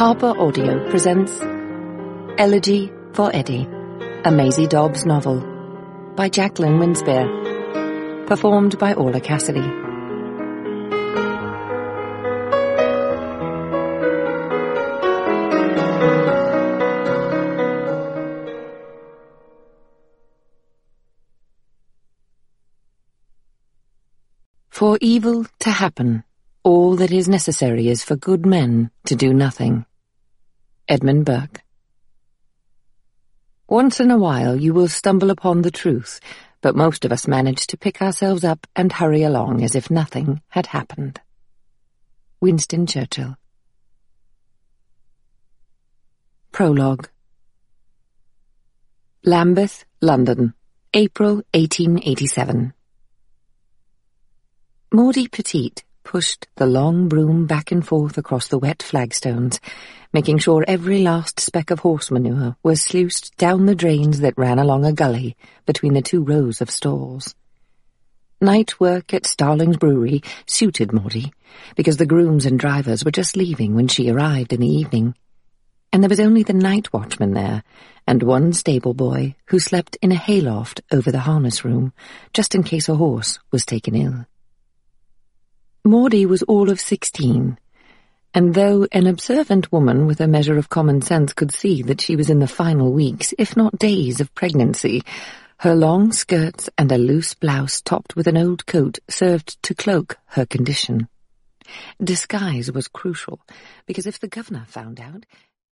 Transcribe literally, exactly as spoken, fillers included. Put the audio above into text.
Harper Audio presents Elegy for Eddie, a Maisie Dobbs novel, by Jacqueline Winspear, performed by Orla Cassidy. For evil to happen, all that is necessary is for good men to do nothing. Edmund Burke. Once in a while you will stumble upon the truth, but most of us manage to pick ourselves up and hurry along as if nothing had happened. Winston Churchill. Prologue. Lambeth, London, April eighteen eighty-seven. Maudie Petite pushed the long broom back and forth across the wet flagstones, making sure every last speck of horse manure was sluiced down the drains that ran along a gully between the two rows of stalls. Night work at Starling's brewery suited Maudie, because the grooms and drivers were just leaving when she arrived in the evening, and there was only the night watchman there, and one stable boy who slept in a hayloft over the harness room, just in case a horse was taken ill. Maudie was all of sixteen, and though an observant woman with a measure of common sense could see that she was in the final weeks, if not days, of pregnancy, her long skirts and a loose blouse topped with an old coat served to cloak her condition. Disguise was crucial, because if the governor found out,